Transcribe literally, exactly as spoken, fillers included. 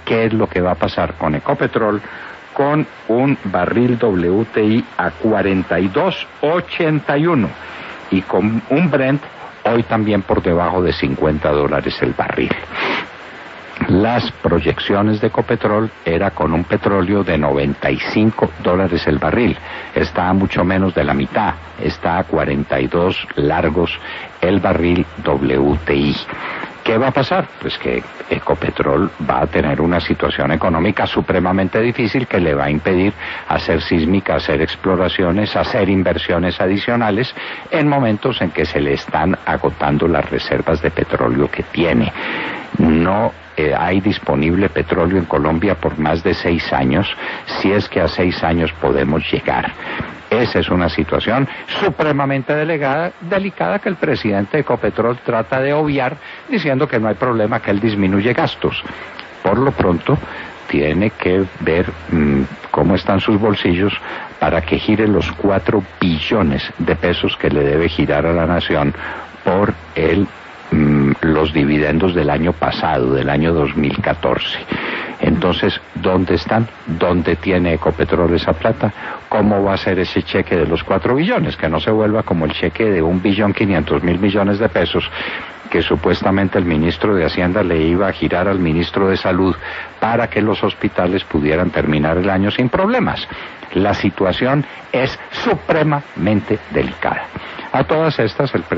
qué es lo que va a pasar con Ecopetrol, con un barril W T I a cuarenta y dos ochenta y uno y con un Brent hoy también por debajo de cincuenta dólares el barril. Las proyecciones de Ecopetrol era con un petróleo de noventa y cinco dólares el barril. Está a mucho menos de la mitad. Está a cuarenta y dos largos el barril W T I. ¿Qué va a pasar? Pues que Ecopetrol va a tener una situación económica supremamente difícil que le va a impedir hacer sísmica, hacer exploraciones, hacer inversiones adicionales en momentos en que se le están agotando las reservas de petróleo que tiene. No eh, hay disponible petróleo en Colombia por más de seis años, si es que a seis años podemos llegar. Esa es una situación supremamente delegada, delicada que el presidente de Ecopetrol trata de obviar diciendo que no hay problema, que él disminuye gastos. Por lo pronto, tiene que ver mmm, cómo están sus bolsillos para que gire los cuatro billones de pesos que le debe girar a la nación por el los dividendos del año pasado, del año dos mil catorce. Entonces, ¿dónde están? ¿Dónde tiene Ecopetrol esa plata? ¿Cómo va a ser ese cheque de los cuatro billones? Que no se vuelva como el cheque de un billón quinientos mil millones de pesos que supuestamente el ministro de Hacienda le iba a girar al ministro de Salud para que los hospitales pudieran terminar el año sin problemas. La situación es supremamente delicada. A todas estas, el